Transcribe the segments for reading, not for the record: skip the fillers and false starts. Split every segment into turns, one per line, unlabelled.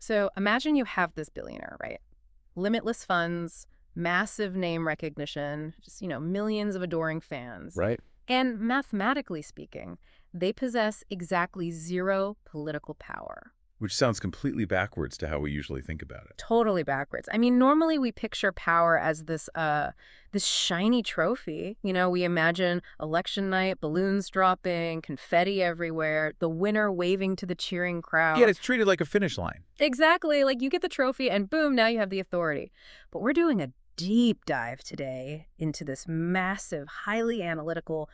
So imagine you have this billionaire, right? Limitless funds, massive name recognition, just, millions of adoring fans.
Right?
And mathematically speaking, they possess exactly zero political power.
Which sounds completely backwards to how we usually think about it.
Totally backwards. I mean, normally we picture power as this shiny trophy. We imagine election night, balloons dropping, confetti everywhere, the winner waving to the cheering crowd.
Yeah, it's treated like a finish line.
Exactly. Like you get the trophy and boom, now you have the authority. But we're doing a deep dive today into this massive, highly analytical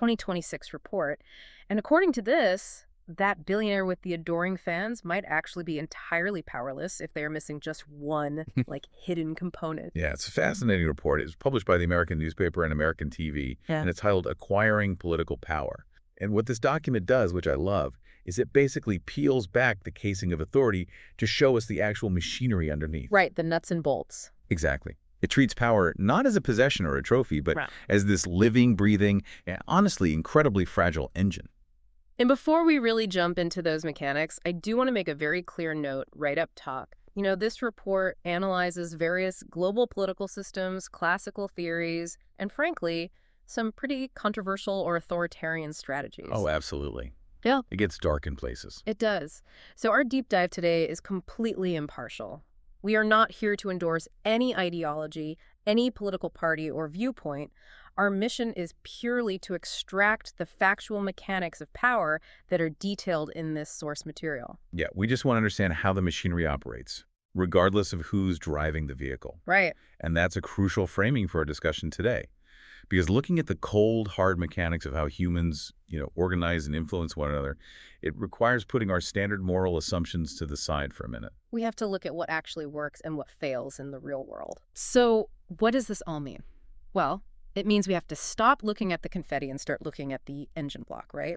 2026 report. And according to this, that billionaire with the adoring fans might actually be entirely powerless if they are missing just one, hidden component.
Yeah, it's a fascinating report. It was published by the American newspaper and American TV,
Yeah.
and it's titled Acquiring Political Power. And what this document does, which I love, is it basically peels back the casing of authority to show us the actual machinery underneath.
Right, the nuts and bolts.
Exactly. It treats power not as a possession or a trophy, but
Right.
as this living, breathing, and honestly incredibly fragile engine.
And before we really jump into those mechanics, I do want to make a very clear note right up top. This report analyzes various global political systems, classical theories, and frankly, some pretty controversial or authoritarian strategies.
Oh, absolutely.
Yeah.
It gets dark in places.
It does. So our deep dive today is completely impartial. We are not here to endorse any ideology, any political party or viewpoint. Our mission is purely to extract the factual mechanics of power that are detailed in this source material.
Yeah, we just want to understand how the machinery operates, regardless of who's driving the vehicle.
Right.
And that's a crucial framing for our discussion today. Because looking at the cold, hard mechanics of how humans, organize and influence one another, it requires putting our standard moral assumptions to the side for a minute.
We have to look at what actually works and what fails in the real world. So what does this all mean? Well, it means we have to stop looking at the confetti and start looking at the engine block, right?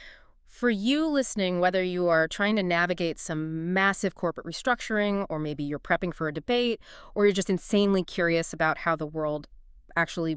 For you listening, whether you are trying to navigate some massive corporate restructuring, or maybe you're prepping for a debate, or you're just insanely curious about how the world actually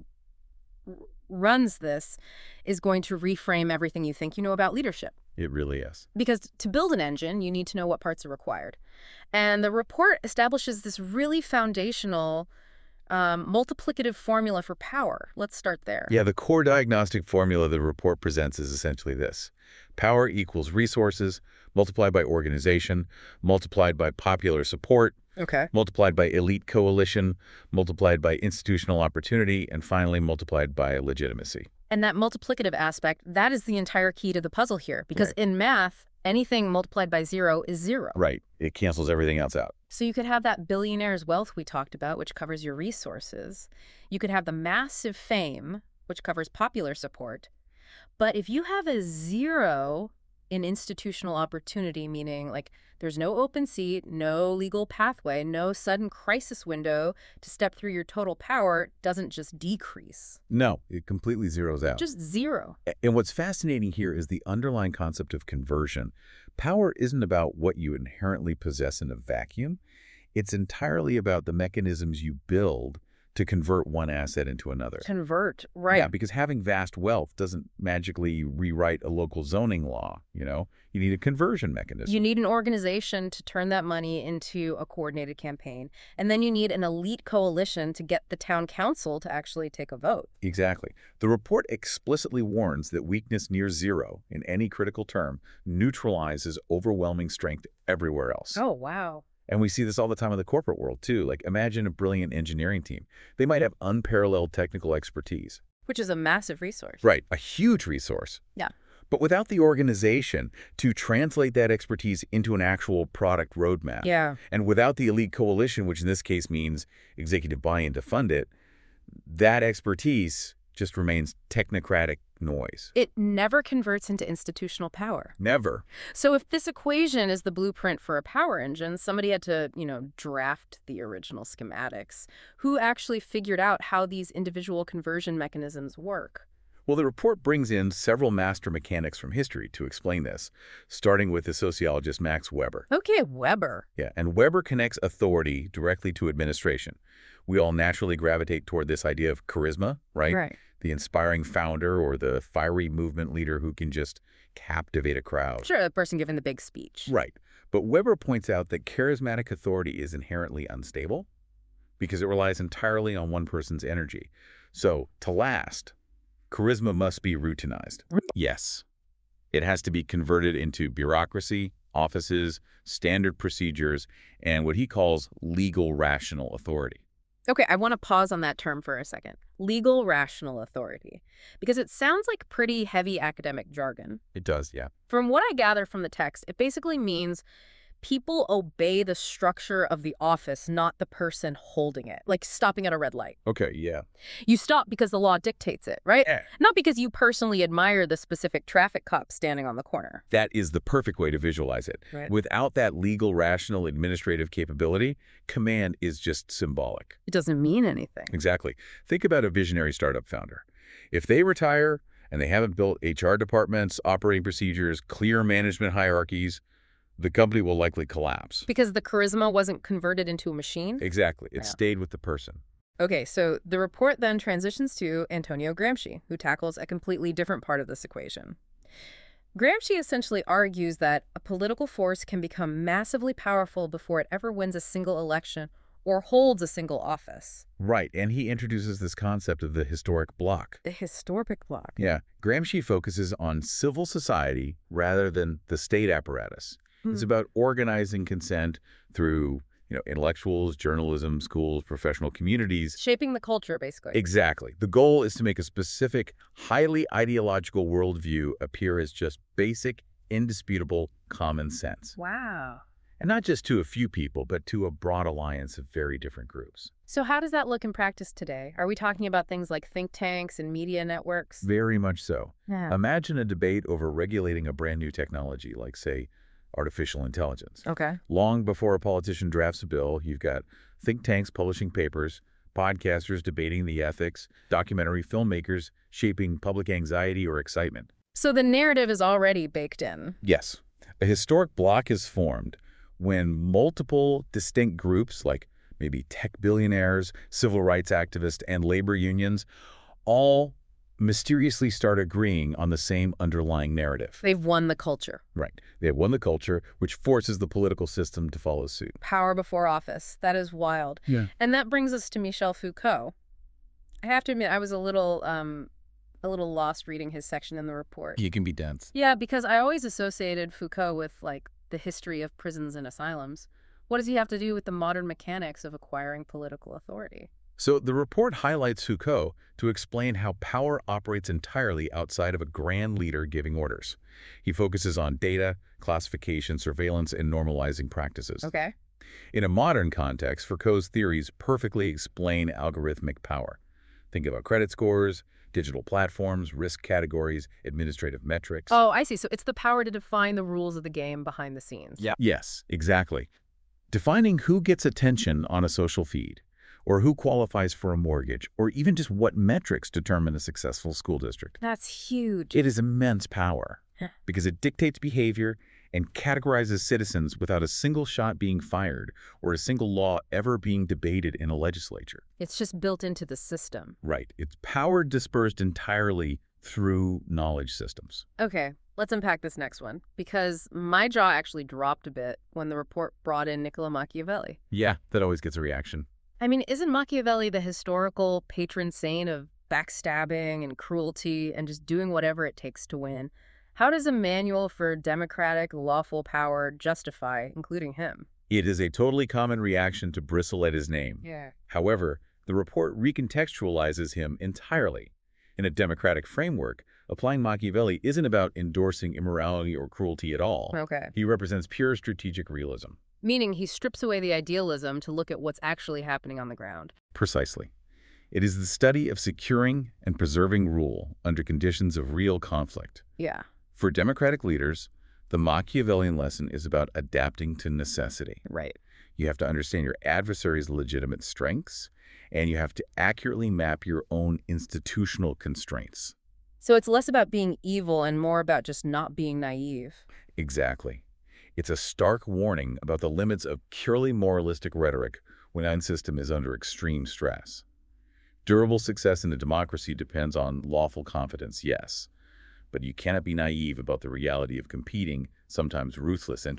runs this, is going to reframe everything you think you know about leadership.
It really is.
Because to build an engine, you need to know what parts are required. And the report establishes this really foundational multiplicative formula for power. Let's start there.
Yeah, the core diagnostic formula the report presents is essentially this. Power equals resources, multiplied by organization, multiplied by popular support,
Okay.
multiplied by elite coalition, multiplied by institutional opportunity, and finally multiplied by legitimacy.
And that multiplicative aspect, that is the entire key to the puzzle here. Because
Right.
in math, anything multiplied by zero is zero.
Right. It cancels everything else out.
So you could have that billionaire's wealth we talked about, which covers your resources. You could have the massive fame, which covers popular support. But if you have a zero in institutional opportunity, meaning there's no open seat, no legal pathway, no sudden crisis window to step through your total power, doesn't just decrease.
No, it completely zeroes out.
Just zero.
And what's fascinating here is the underlying concept of conversion. Power isn't about what you inherently possess in a vacuum. It's entirely about the mechanisms you build to convert one asset into another.
Convert, right.
Yeah, because having vast wealth doesn't magically rewrite a local zoning law, You need a conversion mechanism.
You need an organization to turn that money into a coordinated campaign. And then you need an elite coalition to get the town council to actually take a vote.
Exactly. The report explicitly warns that weakness near zero in any critical term neutralizes overwhelming strength everywhere else.
Oh, wow.
And we see this all the time in the corporate world, too. Imagine a brilliant engineering team. They might have unparalleled technical expertise.
Which is a massive resource.
Right. A huge resource.
Yeah.
But without the organization to translate that expertise into an actual product roadmap,
Yeah.
and without the elite coalition, which in this case means executive buy-in to fund it, that expertise just remains technocratic noise.
It never converts into institutional power.
Never.
So if this equation is the blueprint for a power engine, somebody had to, draft the original schematics. Who actually figured out how these individual conversion mechanisms work?
Well, the report brings in several master mechanics from history to explain this, starting with the sociologist Max Weber.
Okay, Weber.
Yeah, and Weber connects authority directly to administration. We all naturally gravitate toward this idea of charisma, right?
Right.
The inspiring founder or the fiery movement leader who can just captivate a crowd.
Sure, the person giving the big speech.
Right. But Weber points out that charismatic authority is inherently unstable because it relies entirely on one person's energy. So, to last, charisma must be routinized. Yes, it has to be converted into bureaucracy, offices, standard procedures, and what he calls legal rational authority.
Okay, I want to pause on that term for a second. Legal rational authority. Because it sounds like pretty heavy academic jargon.
It does, yeah.
From what I gather from the text, it basically means people obey the structure of the office, not the person holding it. Like stopping at a red light.
Okay, yeah.
You stop because the law dictates it, right?
Yeah.
Not because you personally admire the specific traffic cop standing on the corner.
That is the perfect way to visualize it.
Right.
Without that legal, rational, administrative capability, command is just symbolic.
It doesn't mean anything.
Exactly. Think about a visionary startup founder. If they retire and they haven't built HR departments, operating procedures, clear management hierarchies, the company will likely collapse.
Because the charisma wasn't converted into a machine?
Exactly. It
Yeah.
stayed with the person.
Okay, so the report then transitions to Antonio Gramsci, who tackles a completely different part of this equation. Gramsci essentially argues that a political force can become massively powerful before it ever wins a single election or holds a single office.
Right, and he introduces this concept of the historic bloc.
The historic bloc.
Yeah, Gramsci focuses on civil society rather than the state apparatus. It's about organizing consent through, intellectuals, journalism, schools, professional communities.
Shaping the culture, basically.
Exactly. The goal is to make a specific, highly ideological worldview appear as just basic, indisputable common sense.
Wow.
And not just to a few people, but to a broad alliance of very different groups.
So how does that look in practice today? Are we talking about things like think tanks and media networks?
Very much so.
Yeah.
Imagine a debate over regulating a brand new technology, like, say, artificial intelligence.
Okay.
Long before a politician drafts a bill, you've got think tanks publishing papers, podcasters debating the ethics, documentary filmmakers shaping public anxiety or excitement.
So the narrative is already baked in.
Yes, a historic bloc is formed when multiple distinct groups, like maybe tech billionaires, civil rights activists, and labor unions, all mysteriously start agreeing on the same underlying narrative.
They've won the culture.
Right. They have won the culture, which forces the political system to follow suit.
Power before office. That is wild.
Yeah.
And that brings us to Michel Foucault. I have to admit, I was a little lost reading his section in the report.
He can be dense.
Yeah, because I always associated Foucault with, like, the history of prisons and asylums. What does he have to do with the modern mechanics of acquiring political authority?
So the report highlights Foucault to explain how power operates entirely outside of a grand leader giving orders. He focuses on data, classification, surveillance, and normalizing practices.
Okay.
In a modern context, Foucault's theories perfectly explain algorithmic power. Think about credit scores, digital platforms, risk categories, administrative metrics.
Oh, I see. So it's the power to define the rules of the game behind the scenes.
Yeah. Yes, exactly. Defining who gets attention on a social feed, or who qualifies for a mortgage, or even just what metrics determine a successful school district.
That's huge.
It is immense power
Huh.
because it dictates behavior and categorizes citizens without a single shot being fired or a single law ever being debated in a legislature.
It's just built into the system.
Right. It's power dispersed entirely through knowledge systems.
Okay, let's unpack this next one, because my jaw actually dropped a bit when the report brought in Niccolo Machiavelli.
Yeah, that always gets a reaction.
I mean, isn't Machiavelli the historical patron saint of backstabbing and cruelty and just doing whatever it takes to win? How does a manual for democratic, lawful power justify including him?
It is a totally common reaction to bristle at his name.
Yeah.
However, the report recontextualizes him entirely. In a democratic framework, applying Machiavelli isn't about endorsing immorality or cruelty at all.
Okay.
He represents pure strategic realism.
Meaning he strips away the idealism to look at what's actually happening on the ground.
Precisely. It is the study of securing and preserving rule under conditions of real conflict.
Yeah.
For democratic leaders, the Machiavellian lesson is about adapting to necessity.
Right.
You have to understand your adversary's legitimate strengths, and you have to accurately map your own institutional constraints.
So it's less about being evil and more about just not being naive.
Exactly. It's a stark warning about the limits of purely moralistic rhetoric when one system is under extreme stress. Durable success in a democracy depends on lawful confidence, yes, but you cannot be naive about the reality of competing, sometimes ruthless interests.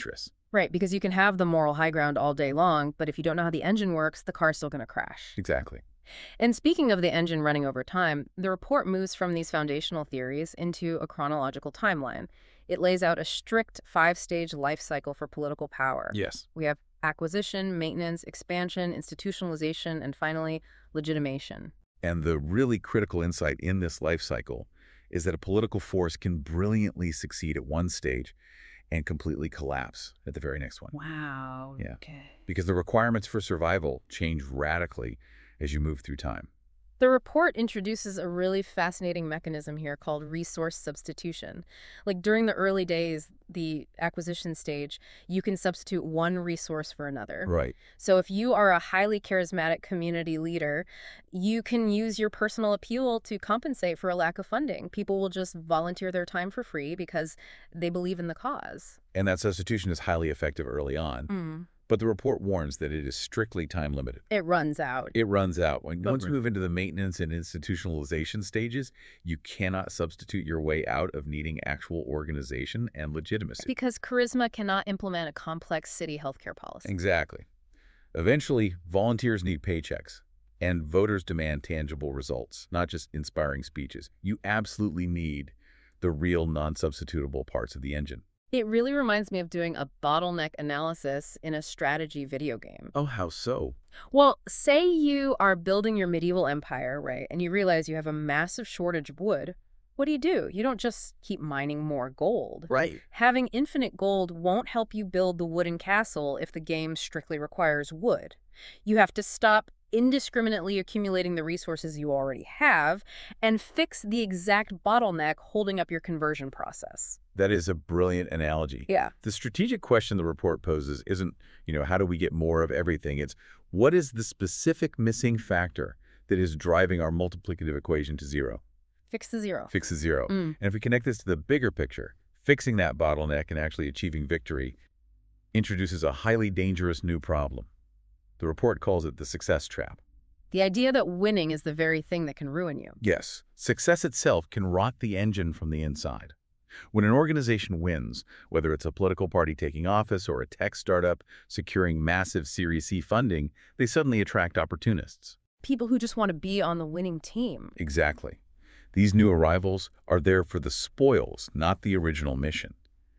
Right, because you can have the moral high ground all day long, but if you don't know how the engine works, the car's still going to crash.
Exactly.
And speaking of the engine running over time, the report moves from these foundational theories into a chronological timeline. It lays out a strict 5-stage life cycle for political power.
Yes.
We have acquisition, maintenance, expansion, institutionalization, and finally, legitimation.
And the really critical insight in this life cycle is that a political force can brilliantly succeed at one stage and completely collapse at the very next one.
Wow.
Yeah.
Okay.
Because the requirements for survival change radically as you move through time.
The report introduces a really fascinating mechanism here called resource substitution. Like during the early days, the acquisition stage, you can substitute one resource for another.
Right.
So if you are a highly charismatic community leader, you can use your personal appeal to compensate for a lack of funding. People will just volunteer their time for free because they believe in the cause.
And that substitution is highly effective early on. But the report warns that it is strictly time limited.
It runs out.
It runs out. Once you move into the maintenance and institutionalization stages, you cannot substitute your way out of needing actual organization and legitimacy.
Because charisma cannot implement a complex city healthcare policy.
Exactly. Eventually, volunteers need paychecks, and voters demand tangible results, not just inspiring speeches. You absolutely need the real non-substitutable parts of the engine.
It really reminds me of doing a bottleneck analysis in a strategy video game.
Oh, how so?
Well, say you are building your medieval empire, right, and you realize you have a massive shortage of wood. What do? You don't just keep mining more gold.
Right.
Having infinite gold won't help you build the wooden castle if the game strictly requires wood. You have to stop indiscriminately accumulating the resources you already have and fix the exact bottleneck holding up your conversion process.
That is a brilliant analogy.
Yeah.
The strategic question the report poses isn't, how do we get more of everything? It's what is the specific missing factor that is driving our multiplicative equation to zero?
Fix the zero.
Fix the zero. And if we connect this to the bigger picture, fixing that bottleneck and actually achieving victory introduces a highly dangerous new problem. The report calls it the success trap.
The idea that winning is the very thing that can ruin you.
Yes, success itself can rot the engine from the inside. When an organization wins, whether it's a political party taking office or a tech startup securing massive Series C funding, they suddenly attract opportunists.
People who just want to be on the winning team.
Exactly. These new arrivals are there for the spoils, not the original mission.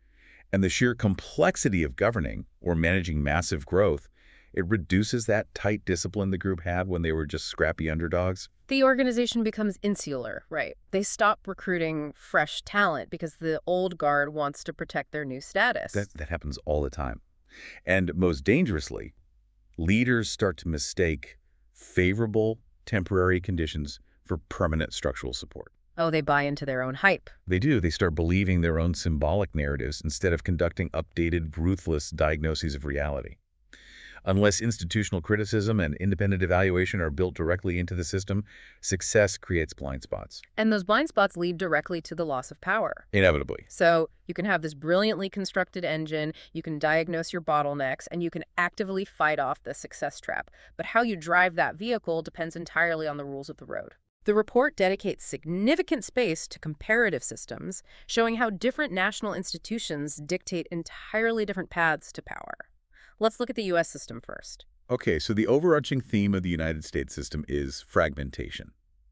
And the sheer complexity of governing or managing massive growth, it reduces that tight discipline the group had when they were just scrappy underdogs.
The organization becomes insular, right? They stop recruiting fresh talent because the old guard wants to protect their new status.
That happens all the time. And most dangerously, leaders start to mistake favorable temporary conditions for permanent structural support.
Oh, they buy into their own hype.
They do. They start believing their own symbolic narratives instead of conducting updated, ruthless diagnoses of reality. Unless institutional criticism and independent evaluation are built directly into the system, success creates blind spots.
And those blind spots lead directly to the loss of power.
Inevitably.
So you can have this brilliantly constructed engine, you can diagnose your bottlenecks, and you can actively fight off the success trap. But how you drive that vehicle depends entirely on the rules of the road. The report dedicates significant space to comparative systems, showing how different national institutions dictate entirely different paths to power. Let's look at the U.S. system first.
Okay, so the overarching theme of the United States system is fragmentation.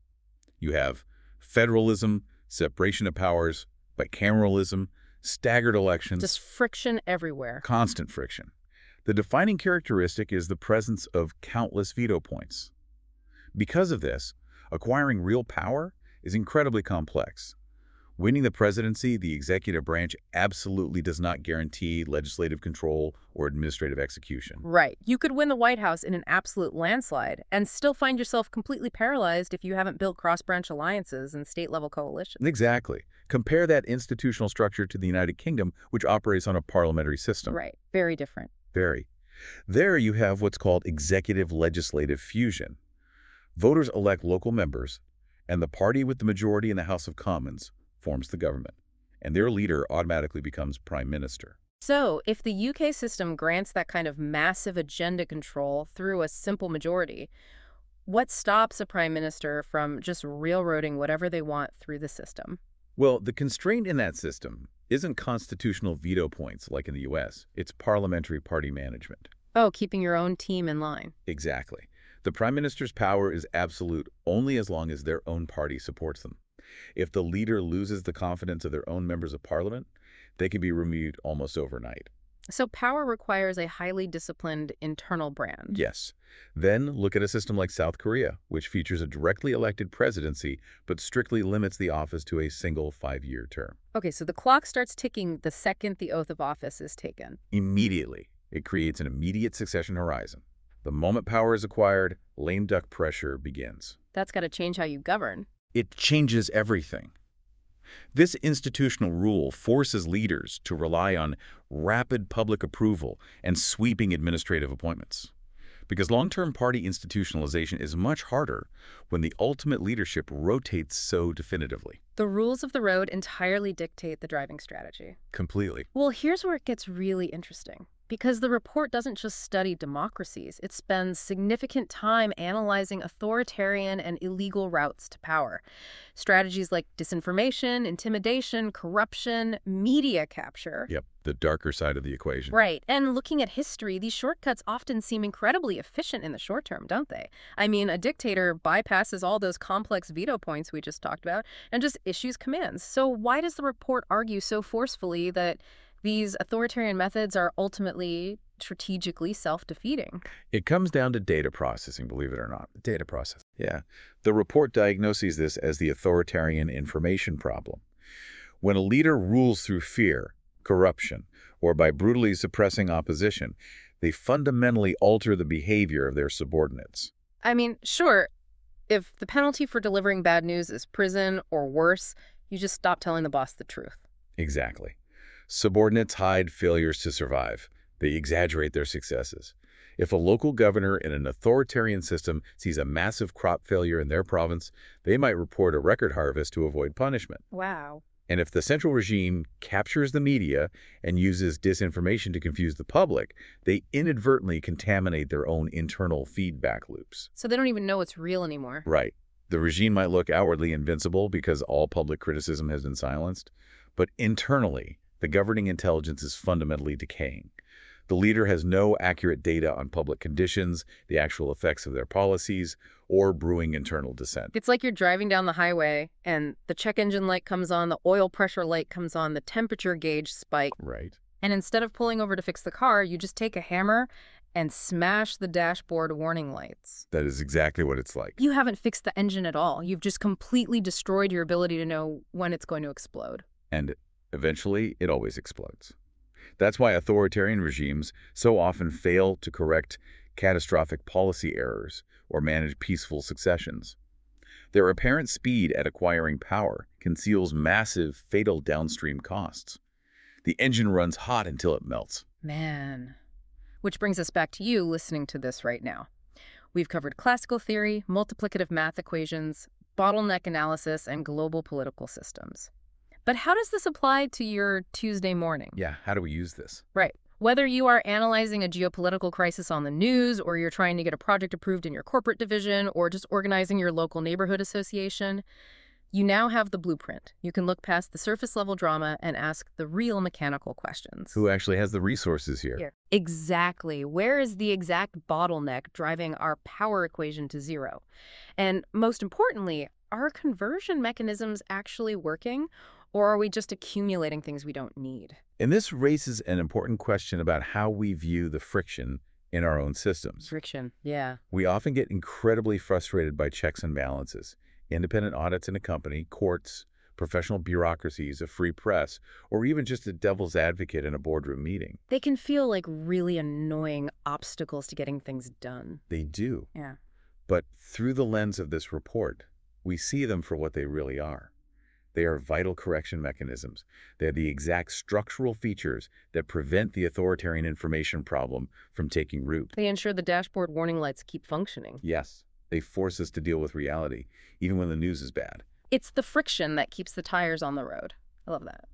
You have federalism, separation of powers, bicameralism, staggered elections.
Just friction everywhere.
Constant friction. The defining characteristic is the presence of countless veto points. Because of this, acquiring real power is incredibly complex. Winning the presidency, the executive branch absolutely does not guarantee legislative control or administrative execution.
Right. You could win the White House in an absolute landslide and still find yourself completely paralyzed if you haven't built cross-branch alliances and state-level coalitions.
Exactly. Compare that institutional structure to the United Kingdom, which operates on a parliamentary system.
Right. Very different.
Very. There you have what's called executive-legislative fusion. Voters elect local members, and the party with the majority in the House of Commons forms the government, and their leader automatically becomes prime minister.
So, if the UK system grants that kind of massive agenda control through a simple majority, what stops a prime minister from just railroading whatever they want through the system?
Well, the constraint in that system isn't constitutional veto points like in the U.S. It's parliamentary party management.
Oh, keeping your own team in line.
Exactly. The prime minister's power is absolute only as long as their own party supports them. If the leader loses the confidence of their own members of parliament, they can be removed almost overnight.
So power requires a highly disciplined internal brand.
Yes. Then look at a system like South Korea, which features a directly elected presidency but strictly limits the office to a single 5-year term.
Okay, so the clock starts ticking the second the oath of office is taken.
Immediately, it creates an immediate succession horizon. The moment power is acquired, lame duck pressure begins.
That's got to change how you govern.
It changes everything. This institutional rule forces leaders to rely on rapid public approval and sweeping administrative appointments. Because long-term party institutionalization is much harder when the ultimate leadership rotates so definitively.
The rules of the road entirely dictate the driving strategy.
Completely.
Well, here's where it gets really interesting. Because the report doesn't just study democracies, it spends significant time analyzing authoritarian and illegal routes to power. Strategies like disinformation, intimidation, corruption, media capture.
Yep, the darker side of the equation.
Right. And looking at history, these shortcuts often seem incredibly efficient in the short term, don't they? I mean, a dictator bypasses all those complex veto points we just talked about and just issues commands. So why does the report argue so forcefully that these authoritarian methods are ultimately strategically self-defeating?
It comes down to data processing, believe it or not. Data processing. Yeah. The report diagnoses this as the authoritarian information problem. When a leader rules through fear, corruption, or by brutally suppressing opposition, they fundamentally alter the behavior of their subordinates.
I mean, sure, if the penalty for delivering bad news is prison or worse, you just stop telling the boss the truth.
Exactly. Subordinates hide failures to survive. They exaggerate their successes. If a local governor in an authoritarian system sees a massive crop failure in their province, they might report a record harvest to avoid punishment.
Wow.
And if the central regime captures the media and uses disinformation to confuse the public, they inadvertently contaminate their own internal feedback loops.
So they don't even know it's real anymore.
Right. The regime might look outwardly invincible because all public criticism has been silenced, but internally, the governing intelligence is fundamentally decaying. The leader has no accurate data on public conditions, the actual effects of their policies, or brewing internal dissent.
It's like you're driving down the highway and the check engine light comes on, the oil pressure light comes on, the temperature gauge spike.
Right.
And instead of pulling over to fix the car, you just take a hammer and smash the dashboard warning lights.
That is exactly what it's like.
You haven't fixed the engine at all. You've just completely destroyed your ability to know when it's going to explode.
And eventually, it always explodes. That's why authoritarian regimes so often fail to correct catastrophic policy errors or manage peaceful successions. Their apparent speed at acquiring power conceals massive, fatal downstream costs. The engine runs hot until it melts.
Man. Which brings us back to you listening to this right now. We've covered classical theory, multiplicative math equations, bottleneck analysis, and global political systems. But how does this apply to your Tuesday morning?
Yeah, how do we use this?
Right. Whether you are analyzing a geopolitical crisis on the news, or you're trying to get a project approved in your corporate division, or just organizing your local neighborhood association, you now have the blueprint. You can look past the surface-level drama and ask the real mechanical questions.
Who actually has the resources here?
Exactly. Where is the exact bottleneck driving our power equation to zero? And most importantly, are conversion mechanisms actually working? Or are we just accumulating things we don't need?
And this raises an important question about how we view the friction in our own systems.
Friction, yeah.
We often get incredibly frustrated by checks and balances, independent audits in a company, courts, professional bureaucracies, a free press, or even just a devil's advocate in a boardroom meeting.
They can feel like really annoying obstacles to getting things done.
They do.
Yeah.
But through the lens of this report, we see them for what they really are. They are vital correction mechanisms. They are the exact structural features that prevent the authoritarian information problem from taking root.
They ensure the dashboard warning lights keep functioning.
Yes, they force us to deal with reality, even when the news is bad.
It's the friction that keeps the tires on the road. I love that.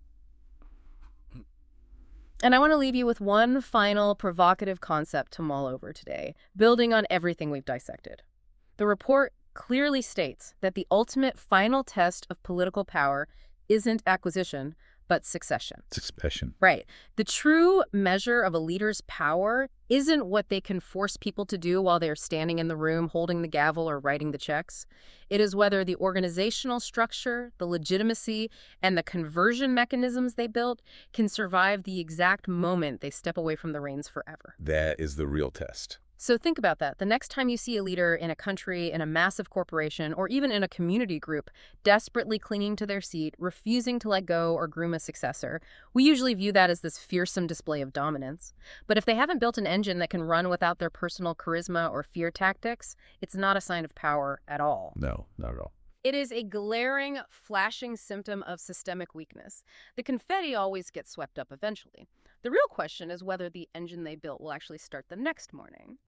And I want to leave you with one final provocative concept to mull over today, building on everything we've dissected. The report clearly states that the ultimate final test of political power isn't acquisition, but succession.
Succession.
Right. The true measure of a leader's power isn't what they can force people to do while they're standing in the room holding the gavel or writing the checks. It is whether the organizational structure, the legitimacy, and the conversion mechanisms they built can survive the exact moment they step away from the reins forever.
That is the real test.
So think about that. The next time you see a leader in a country, in a massive corporation, or even in a community group, desperately clinging to their seat, refusing to let go or groom a successor, we usually view that as this fearsome display of dominance. But if they haven't built an engine that can run without their personal charisma or fear tactics, it's not a sign of power at all.
No, not at all.
It is a glaring, flashing symptom of systemic weakness. The confetti always gets swept up eventually. The real question is whether the engine they built will actually start the next morning.